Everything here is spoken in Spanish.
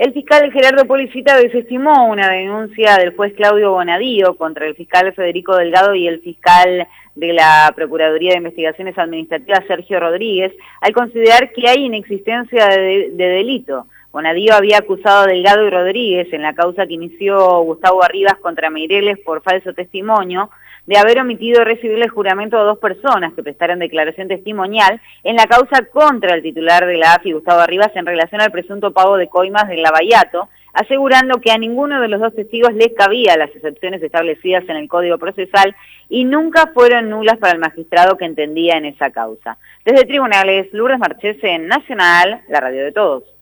El fiscal Gerardo Policita desestimó una denuncia del juez Claudio Bonadío contra el fiscal Federico Delgado y el fiscal de la Procuraduría de Investigaciones Administrativas Sergio Rodríguez, al considerar que hay inexistencia de delito. Bonadío había acusado a Delgado y Rodríguez en la causa que inició Gustavo Arribas contra Meireles por falso testimonio, de haber omitido recibirle juramento a dos personas que prestaron declaración testimonial en la causa contra el titular de la AFI, Gustavo Arribas, en relación al presunto pago de coimas del Lavallato, asegurando que a ninguno de los dos testigos les cabía las excepciones establecidas en el Código Procesal y nunca fueron nulas para el magistrado que entendía en esa causa. Desde Tribunales, Lourdes Marchese, en Nacional, la radio de todos.